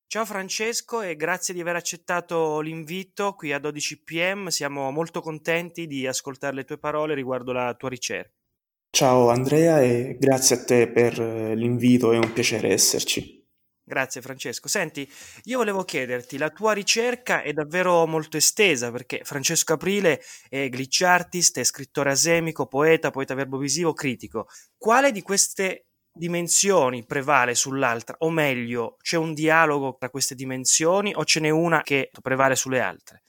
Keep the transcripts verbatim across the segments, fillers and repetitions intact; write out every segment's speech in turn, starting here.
Ciao Francesco e grazie di aver accettato l'invito qui a dodici p m. Siamo molto contenti di ascoltare le tue parole riguardo la tua ricerca. Ciao Andrea e grazie a te per eh, l'invito, è un piacere esserci. Grazie Francesco. Senti, io volevo chiederti, la tua ricerca è davvero molto estesa perché Francesco Aprile è glitch artist, è scrittore asemico, poeta, poeta verbovisivo, critico. Quale di queste dimensioni prevale sull'altra? O meglio, c'è un dialogo tra queste dimensioni o ce n'è una che prevale sulle altre?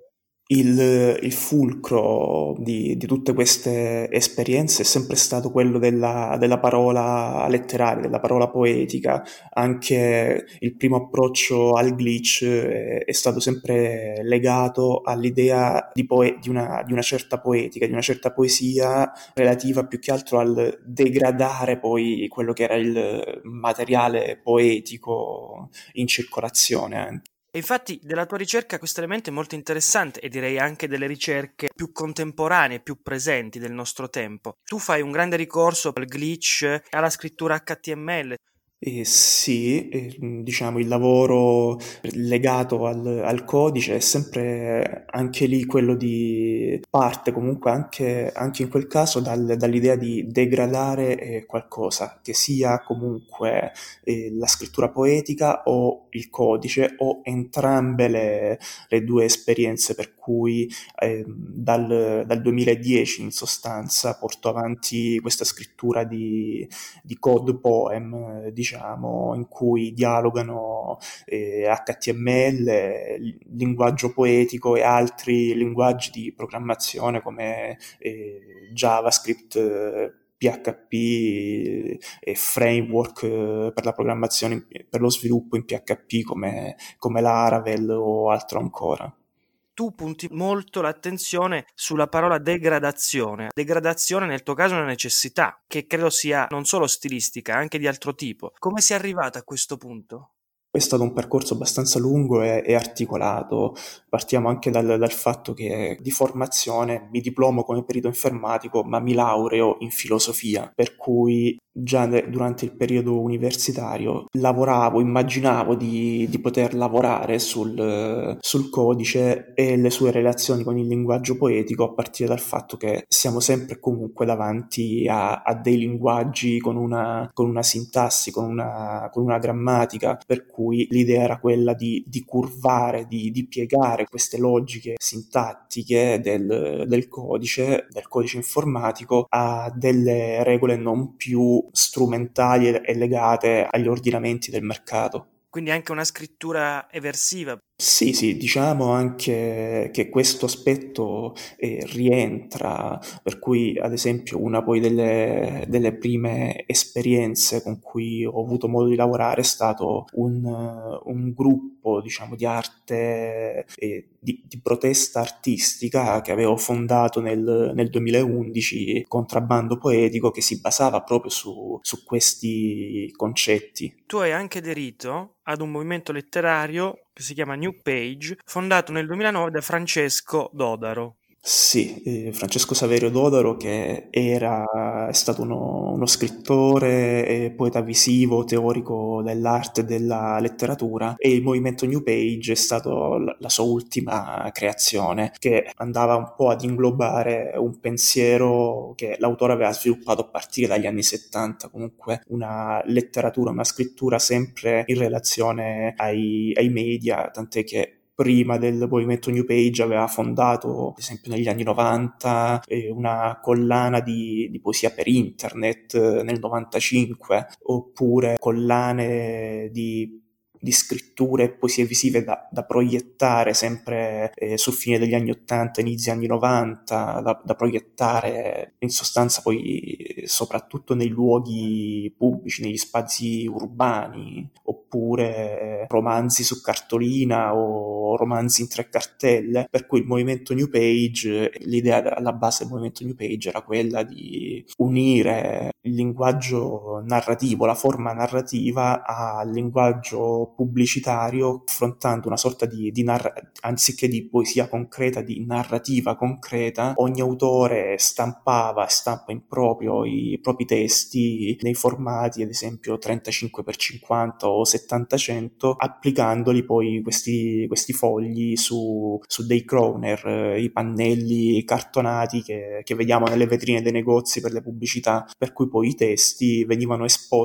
Il, il fulcro di, di tutte queste esperienze è sempre stato quello della, della parola letteraria, della parola poetica. Anche il primo approccio al glitch è, è stato sempre legato all'idea di, poe- di, una, di una certa poetica, di una certa poesia relativa più che altro al degradare poi quello che era il materiale poetico in circolazione anche. E infatti della tua ricerca questo elemento è molto interessante e direi anche delle ricerche più contemporanee, più presenti del nostro tempo. Tu fai un grande ricorso al glitch, alla scrittura H T M L. Eh, sì, eh, diciamo il lavoro legato al, al codice è sempre anche lì quello di parte comunque anche, anche in quel caso dal- dall'idea di degradare eh, qualcosa, che sia comunque eh, la scrittura poetica o il codice o entrambe le, le due esperienze per cui eh, dal, dal duemiladieci in sostanza porto avanti questa scrittura di di code poem, eh, diciamo, in cui dialogano eh, H T M L, il linguaggio poetico e altri linguaggi di programmazione come eh, JavaScript, eh, P H P e framework eh, per la programmazione, per lo sviluppo in P H P come, come Laravel o altro ancora. Tu punti molto l'attenzione sulla parola degradazione. Degradazione nel tuo caso è una necessità, che credo sia non solo stilistica, anche di altro tipo. Come sei arrivata a questo punto? È stato un percorso abbastanza lungo e, e articolato. Partiamo anche dal, dal fatto che di formazione mi diplomo come perito informatico, ma mi laureo in filosofia, per cui già ne- durante il periodo universitario lavoravo, immaginavo di, di poter lavorare sul, sul codice e le sue relazioni con il linguaggio poetico, a partire dal fatto che siamo sempre e comunque davanti a, a dei linguaggi con una, con una sintassi, con una, con una grammatica, per cui l'idea era quella di, di curvare, di, di piegare queste logiche sintattiche del, del codice, del codice informatico, a delle regole non più strumentali e legate agli ordinamenti del mercato. Quindi anche una scrittura eversiva. Sì, sì, diciamo anche che questo aspetto eh, rientra, per cui ad esempio una poi delle, delle prime esperienze con cui ho avuto modo di lavorare è stato un, eh, un gruppo, diciamo, di arte, eh, di, di protesta artistica che avevo fondato nel, nel duemilaundici, Contrabbando Poetico, che si basava proprio su, su questi concetti. Tu hai anche aderito ad un movimento letterario che si chiama New Page, fondato nel duemilanove da Francesco Dodaro. Sì, eh, Francesco Saverio Dodaro, che era, è stato uno, uno scrittore e poeta visivo, teorico dell'arte e della letteratura, e il movimento New Page è stato la, la sua ultima creazione, che andava un po' ad inglobare un pensiero che l'autore aveva sviluppato a partire dagli anni settanta, comunque una letteratura, una scrittura sempre in relazione ai, ai media, tant'è che prima del movimento New Page aveva fondato, ad esempio negli anni novanta, eh, una collana di, di poesia per internet eh, nel novantacinque, oppure collane di di scritture e poesie visive da, da proiettare sempre eh, sul fine degli anni ottanta, inizi anni novanta, da, da proiettare in sostanza poi eh, soprattutto nei luoghi pubblici, negli spazi urbani, oppure eh, romanzi su cartolina o erano romanzi in tre cartelle, per cui il movimento New Page, l'idea alla base del movimento New Page era quella di unire il linguaggio narrativo, la forma narrativa al linguaggio pubblicitario, affrontando una sorta di, di narra- anziché di poesia concreta, di narrativa concreta. Ogni autore stampava e stampa in proprio i propri testi nei formati, ad esempio trentacinque per cinquanta o settanta cento, applicandoli poi questi, questi fogli su, su dei Kroner, eh, i pannelli cartonati che, che vediamo nelle vetrine dei negozi per le pubblicità, per cui poi i testi venivano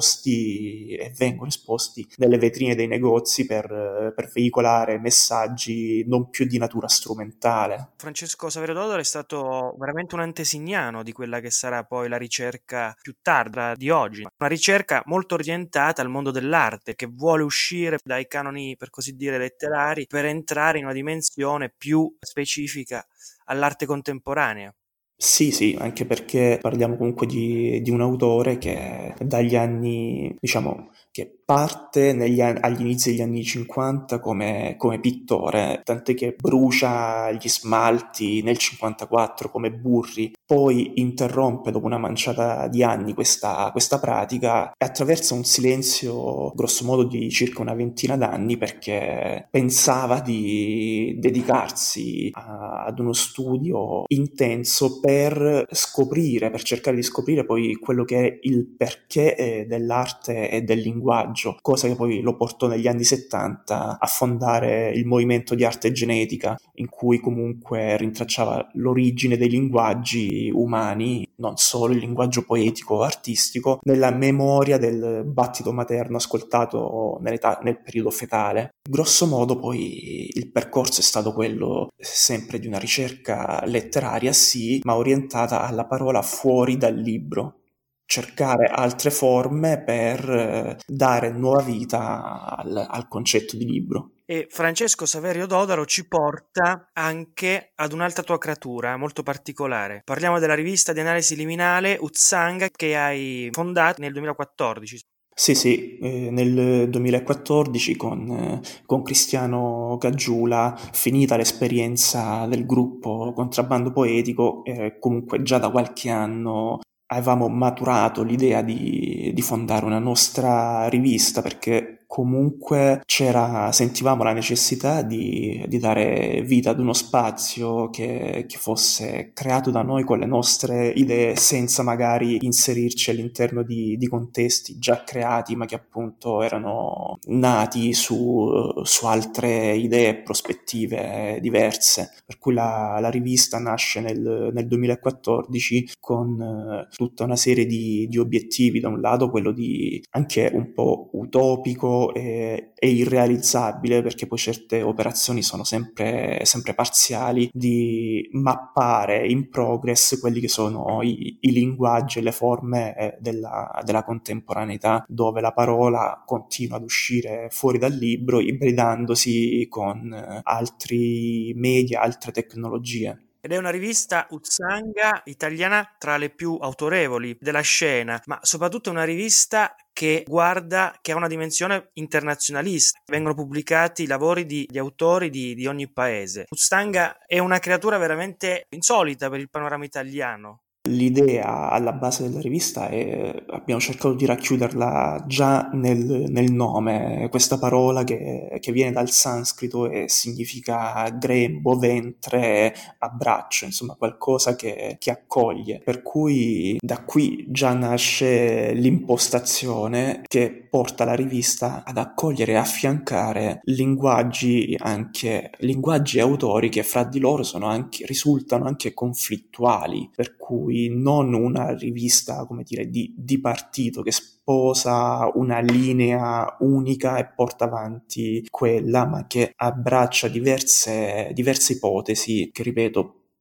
esposti e vengono esposti nelle vetrine dei negozi per, per veicolare messaggi non più di natura strumentale. Francesco Saverio Dodaro è stato veramente un antesignano di quella che sarà poi la ricerca più tarda di oggi, una ricerca molto orientata al mondo dell'arte, che vuole uscire dai canoni, per così dire, letterari, per entrare in una dimensione più specifica all'arte contemporanea. Sì, sì, anche perché parliamo comunque di, di un autore che dagli anni, diciamo, che parte negli an- agli inizi degli anni cinquanta come, come pittore, tant'è che brucia gli smalti nel cinquantaquattro come Burri, poi interrompe dopo una manciata di anni questa, questa pratica e attraversa un silenzio grosso modo di circa una ventina d'anni, perché pensava di dedicarsi a- ad uno studio intenso per scoprire, per cercare di scoprire poi quello che è il perché eh, dell'arte e del linguaggio, cosa che poi lo portò negli anni settanta a fondare il movimento di arte genetica, in cui comunque rintracciava l'origine dei linguaggi umani, non solo il linguaggio poetico o artistico, nella memoria del battito materno ascoltato nell'età, nel periodo fetale. Grosso modo poi il percorso è stato quello sempre di una ricerca letteraria, sì, ma orientata alla parola fuori dal libro. Cercare altre forme per eh, dare nuova vita al, al concetto di libro. E Francesco Saverio Dodaro ci porta anche ad un'altra tua creatura molto particolare. Parliamo della rivista di analisi liminale Uzzanga, che hai fondato nel duemilaquattordici. Sì, sì, eh, nel duemilaquattordici con, eh, con Cristiano Gaggiula, finita l'esperienza del gruppo Contrabbando Poetico, eh, comunque già da qualche anno avevamo maturato l'idea di, di fondare una nostra rivista, perché comunque c'era, sentivamo la necessità di, di dare vita ad uno spazio che, che fosse creato da noi con le nostre idee, senza magari inserirci all'interno di, di contesti già creati, ma che appunto erano nati su, su altre idee e prospettive diverse. Per cui la, la rivista nasce nel, nel duemilaquattordici con eh, tutta una serie di, di obiettivi. Da un lato quello di anche un po' utopico e, e irrealizzabile, perché poi certe operazioni sono sempre, sempre parziali, di mappare in progress quelli che sono i, i linguaggi e le forme della, della contemporaneità, dove la parola continua ad uscire fuori dal libro, ibridandosi con altri media, altre tecnologie. Ed è una rivista Uzzanga italiana tra le più autorevoli della scena, ma soprattutto una rivista che guarda, che ha una dimensione internazionalista. Vengono pubblicati i lavori di, di autori di, di ogni paese. Uzzanga è una creatura veramente insolita per il panorama italiano. L'idea alla base della rivista è, abbiamo cercato di racchiuderla già nel, nel nome, questa parola che, che viene dal sanscrito e significa grembo, ventre, abbraccio, insomma qualcosa che, che accoglie. Per cui da qui già nasce l'impostazione che porta la rivista ad accogliere e affiancare linguaggi, anche linguaggi e autori che fra di loro sono anche, risultano anche conflittuali, per cui non una rivista, come dire, di, di partito che sposa una linea unica e porta avanti quella, ma che abbraccia diverse, diverse ipotesi che, ripeto,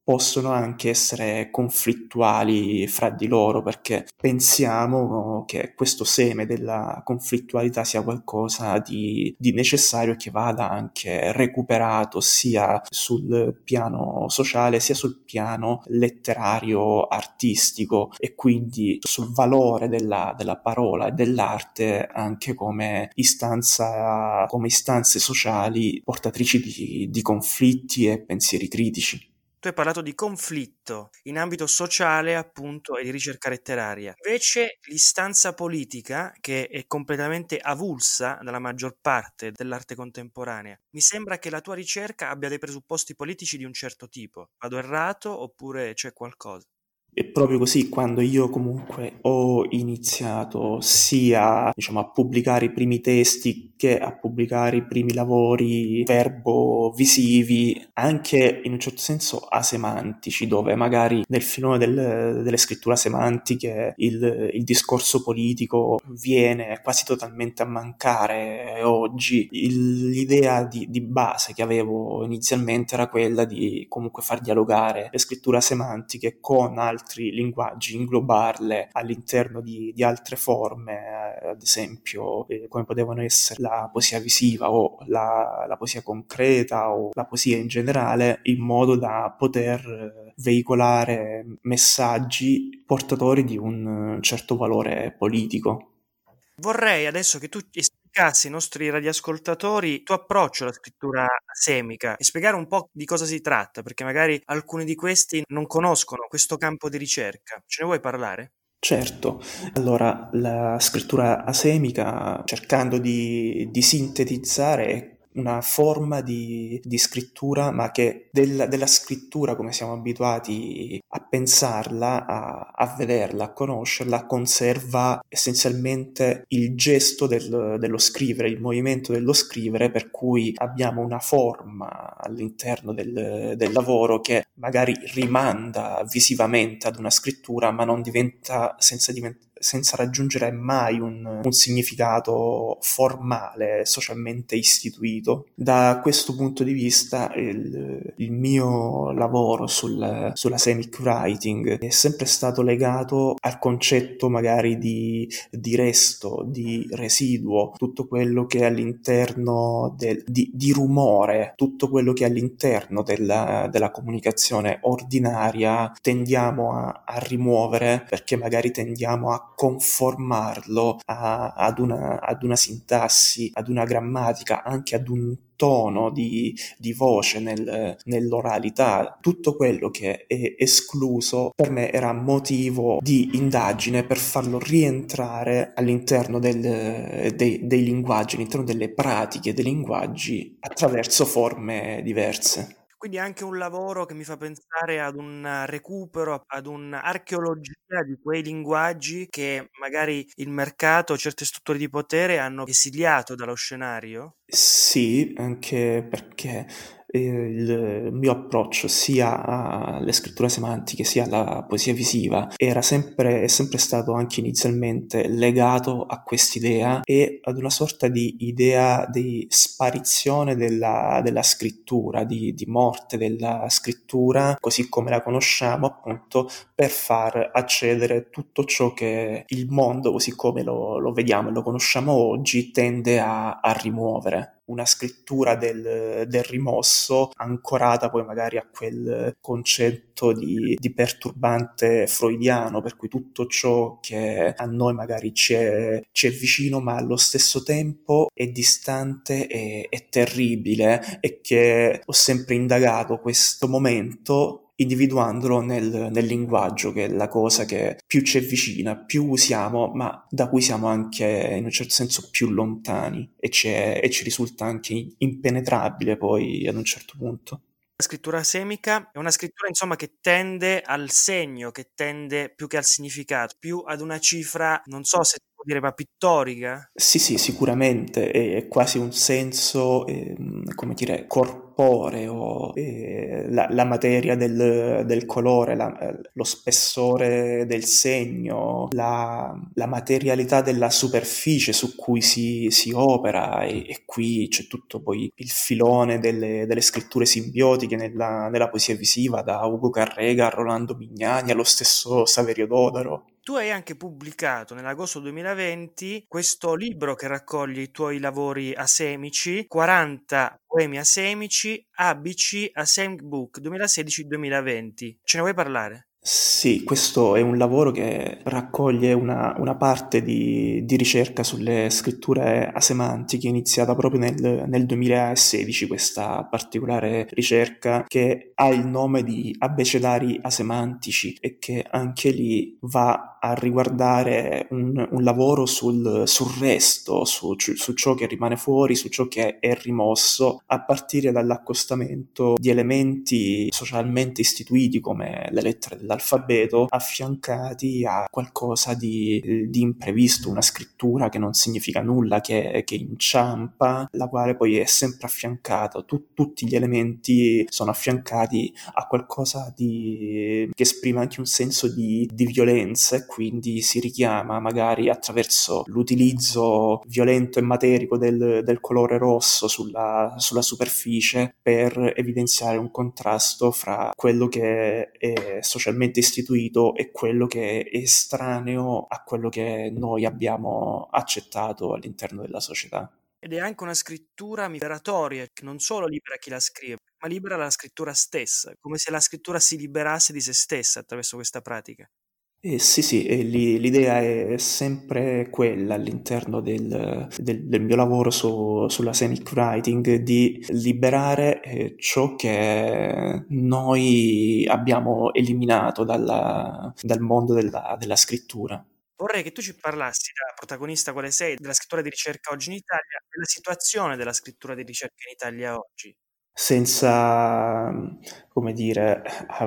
possono anche essere conflittuali fra di loro, perché pensiamo che questo seme della conflittualità sia qualcosa di, di necessario e che vada anche recuperato sia sul piano sociale sia sul piano letterario artistico, e quindi sul valore della, della parola e dell'arte anche come istanza, come istanze sociali portatrici di, di conflitti e pensieri critici. Tu hai parlato di conflitto in ambito sociale, appunto, e di ricerca letteraria. Invece l'istanza politica, che è completamente avulsa dalla maggior parte dell'arte contemporanea, mi sembra che la tua ricerca abbia dei presupposti politici di un certo tipo. Vado errato oppure c'è qualcosa? È proprio così, quando io comunque ho iniziato sia, diciamo, a pubblicare i primi testi che a pubblicare i primi lavori verbo-visivi, anche in un certo senso asemantici, dove magari nel filone del, delle scritture semantiche il, il discorso politico viene quasi totalmente a mancare oggi. Il, l'idea di, di base che avevo inizialmente era quella di comunque far dialogare le scritture semantiche con altri altri linguaggi, inglobarle all'interno di, di altre forme, eh, ad esempio eh, come potevano essere la poesia visiva o la, la poesia concreta o la poesia in generale, in modo da poter eh, veicolare messaggi portatori di un certo valore politico. Vorrei adesso che tu spiegassi ai nostri radioascoltatori il tuo approccio alla scrittura asemica e spiegare un po' di cosa si tratta, perché magari alcuni di questi non conoscono questo campo di ricerca. Ce ne vuoi parlare? Certo, allora la scrittura asemica, cercando di, di sintetizzare, è una forma di, di scrittura, ma che del, della scrittura, come siamo abituati a pensarla, a, a vederla, a conoscerla, conserva essenzialmente il gesto del, dello scrivere, il movimento dello scrivere, per cui abbiamo una forma all'interno del, del lavoro che magari rimanda visivamente ad una scrittura, ma non diventa senza diventare senza raggiungere mai un, un significato formale, socialmente istituito. Da questo punto di vista il, il mio lavoro sul, sulla semic writing è sempre stato legato al concetto magari di, di resto, di residuo, tutto quello che è all'interno del, di, di rumore, tutto quello che è all'interno della, della comunicazione ordinaria tendiamo a, a rimuovere, perché magari tendiamo a conformarlo a, ad, una, ad una sintassi, ad una grammatica, anche ad un tono di, di voce nel, nell'oralità. Tutto quello che è escluso per me era motivo di indagine per farlo rientrare all'interno del, dei, dei linguaggi, all'interno delle pratiche dei linguaggi attraverso forme diverse. Quindi è anche un lavoro che mi fa pensare ad un recupero, ad un'archeologia di quei linguaggi che magari il mercato, certe strutture di potere hanno esiliato dallo scenario? Sì, anche perché eh, il mio approccio sia alle scritture semantiche sia alla poesia visiva era sempre, è sempre stato anche inizialmente legato a quest'idea e ad una sorta di idea di sparizione della, della scrittura, di, di morte della scrittura, così come la conosciamo, appunto, per far accedere tutto ciò che il mondo, così come lo, lo vediamo e lo conosciamo oggi, tende a, a rimuovere. Una scrittura del, del rimosso, ancorata poi magari a quel concetto di, di perturbante freudiano, per cui tutto ciò che a noi magari ci è, ci è vicino, ma allo stesso tempo è distante e è terribile, e che ho sempre indagato questo momento individuandolo nel, nel linguaggio, che è la cosa che più ci è vicina, più usiamo, ma da cui siamo anche in un certo senso più lontani, e ci, è, e ci risulta anche impenetrabile poi ad un certo punto. La scrittura semica è una scrittura, insomma, che tende al segno, che tende più che al significato, più ad una cifra, non so se si può dire, ma pittorica? Sì, sì, sicuramente è quasi un senso, ehm, come dire, corporeo pore o eh, la, la materia del, del colore, la, lo spessore del segno, la, la materialità della superficie su cui si, si opera, e, e qui c'è tutto poi il filone delle, delle scritture simbiotiche nella, nella poesia visiva, da Ugo Carrega a Rolando Mignani allo stesso Saverio Dodaro. Tu hai anche pubblicato nell'agosto duemilaventi questo libro che raccoglie i tuoi lavori asemici, quaranta poemi asemici, A B C Asemic Book duemilasedici duemilaventi. Ce ne vuoi parlare? Sì, questo è un lavoro che raccoglie una, una parte di, di ricerca sulle scritture asemantiche, iniziata proprio nel, nel duemilasedici, questa particolare ricerca che ha il nome di Abbecedari asemantici e che anche lì va a riguardare un, un lavoro sul, sul resto, su, su ciò che rimane fuori, su ciò che è rimosso, a partire dall'accostamento di elementi socialmente istituiti come le lettere dell'alfabeto, affiancati a qualcosa di, di imprevisto, una scrittura che non significa nulla, che, che inciampa, la quale poi è sempre affiancata, tu, tutti gli elementi sono affiancati a qualcosa di, che esprime anche un senso di, di violenza, e quindi si richiama magari attraverso l'utilizzo violento e materico del, del colore rosso sulla, sulla superficie, per evidenziare un contrasto fra quello che è socialmente istituito e quello che è estraneo a quello che noi abbiamo accettato all'interno della società. Ed è anche una scrittura liberatoria, che non solo libera chi la scrive, ma libera la scrittura stessa, come se la scrittura si liberasse di se stessa attraverso questa pratica. Eh, sì, sì, e lì, l'idea è sempre quella all'interno del, del, del mio lavoro su, sulla scenic writing, di liberare eh, ciò che noi abbiamo eliminato dalla, dal mondo della, della scrittura. Vorrei che tu ci parlassi, da protagonista quale sei, della scrittura di ricerca oggi in Italia, della situazione della scrittura di ricerca in Italia oggi. Senza, come dire,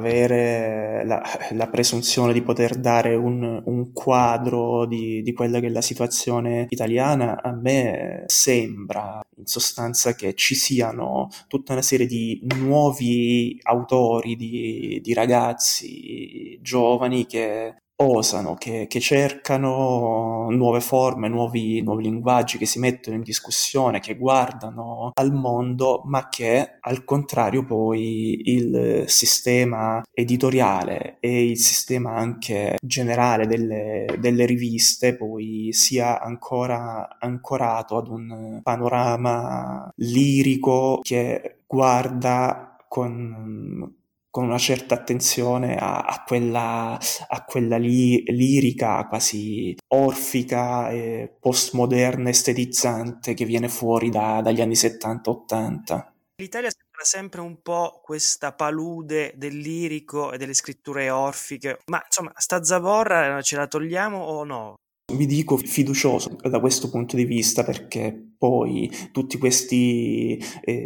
avere la, la presunzione di poter dare un, un quadro di, di quella che è la situazione italiana, a me sembra in sostanza che ci siano tutta una serie di nuovi autori, di, di ragazzi giovani che osano, che, che cercano nuove forme, nuovi, nuovi linguaggi, che si mettono in discussione, che guardano al mondo, ma che al contrario poi il sistema editoriale e il sistema anche generale delle, delle riviste poi sia ancora ancorato ad un panorama lirico che guarda con con una certa attenzione a, a quella, a quella li, lirica quasi orfica e postmoderna estetizzante che viene fuori da, dagli anni settanta ottanta. L'Italia sembra sempre un po' questa palude del lirico e delle scritture orfiche, ma insomma, sta zavorra ce la togliamo o no? Mi dico fiducioso da questo punto di vista, perché poi tutti questi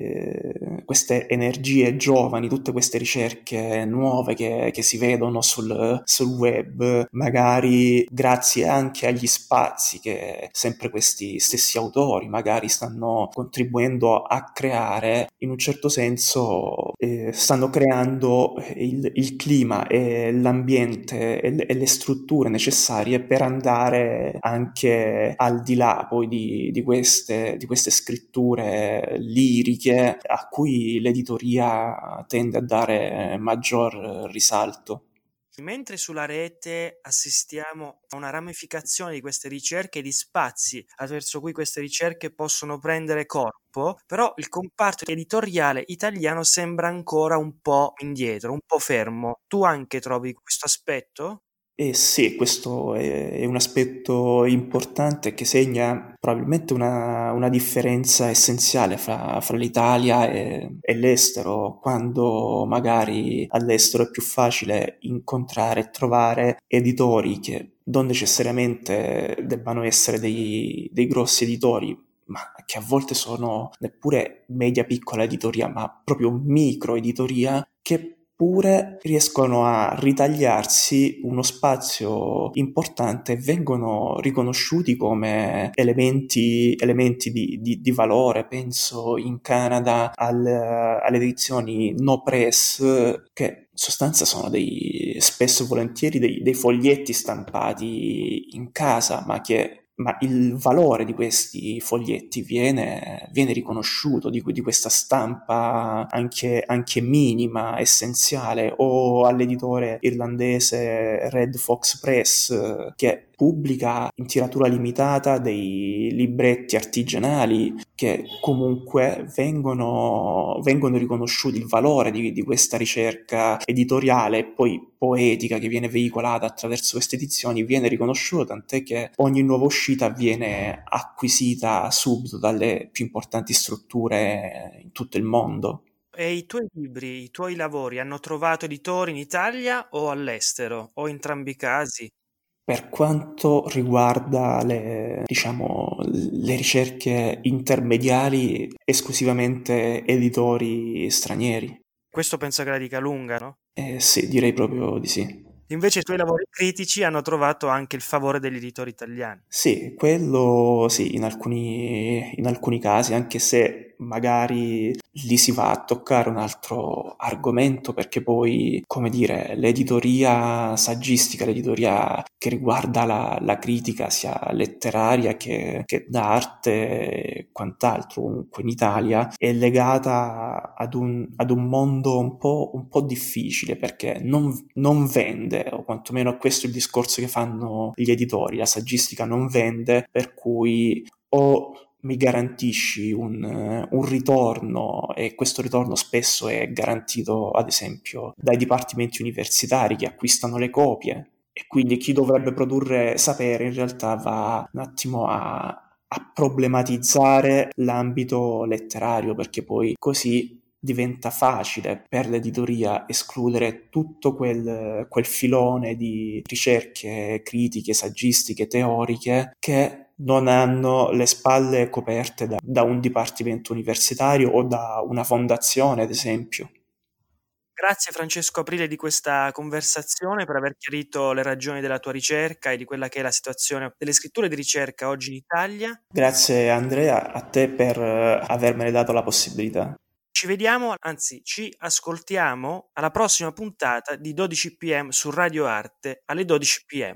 eh, queste energie giovani, tutte queste ricerche nuove che, che si vedono sul, sul web, magari grazie anche agli spazi che sempre questi stessi autori magari stanno contribuendo a creare, in un certo senso eh, stanno creando il, il clima e l'ambiente e le, e le strutture necessarie per andare anche al di là poi di, di, queste, di queste scritture liriche a cui l'editoria tende a dare maggior risalto. Mentre sulla rete assistiamo a una ramificazione di queste ricerche e di spazi attraverso cui queste ricerche possono prendere corpo, però il comparto editoriale italiano sembra ancora un po' indietro, un po' fermo. Tu anche trovi questo aspetto? Eh sì, questo è un aspetto importante che segna probabilmente una, una differenza essenziale fra, fra l'Italia e, e l'estero, quando magari all'estero è più facile incontrare e trovare editori che non necessariamente debbano essere dei, dei grossi editori, ma che a volte sono neppure media piccola editoria, ma proprio micro editoria, che eppure riescono a ritagliarsi uno spazio importante e vengono riconosciuti come elementi, elementi di, di, di valore. Penso in Canada al, alle edizioni No Press, che in sostanza sono dei, spesso e volentieri dei, dei foglietti stampati in casa, ma che ma il valore di questi foglietti viene, viene riconosciuto, di, di questa stampa anche, anche minima, essenziale, o all'editore irlandese Red Fox Press, che pubblica in tiratura limitata dei libretti artigianali che comunque vengono, vengono riconosciuti, il valore di, di questa ricerca editoriale e poi poetica che viene veicolata attraverso queste edizioni viene riconosciuto, tant'è che ogni nuova uscita viene acquisita subito dalle più importanti strutture in tutto il mondo. E i tuoi libri, i tuoi lavori hanno trovato editori in Italia o all'estero, o entrambi i casi? Per quanto riguarda le, diciamo, le ricerche intermediari, esclusivamente editori stranieri. Questo penso che la dica lunga, no? Eh, sì, direi proprio di sì. Invece i tuoi lavori critici hanno trovato anche il favore degli editori italiani. Sì, quello sì, in alcuni, in alcuni casi, anche se magari lì si va a toccare un altro argomento, perché poi, come dire, l'editoria saggistica, l'editoria che riguarda la, la critica sia letteraria che, che d'arte e quant'altro, comunque in Italia, è legata ad un, ad un mondo un po', un po' difficile, perché non, non vende, o quantomeno questo è il discorso che fanno gli editori, la saggistica non vende, per cui o mi garantisci un, un ritorno, e questo ritorno spesso è garantito ad esempio dai dipartimenti universitari che acquistano le copie, e quindi chi dovrebbe produrre sapere in realtà va un attimo a, a problematizzare l'ambito letterario, perché poi così diventa facile per l'editoria escludere tutto quel, quel filone di ricerche critiche, saggistiche, teoriche che non hanno le spalle coperte da, da un dipartimento universitario o da una fondazione, ad esempio. Grazie Francesco Aprile di questa conversazione, per aver chiarito le ragioni della tua ricerca e di quella che è la situazione delle scritture di ricerca oggi in Italia. Grazie Andrea, a te per eh, avermene dato la possibilità. Ci vediamo, anzi ci ascoltiamo alla prossima puntata di dodici p m su Radio Arte alle dodici p m.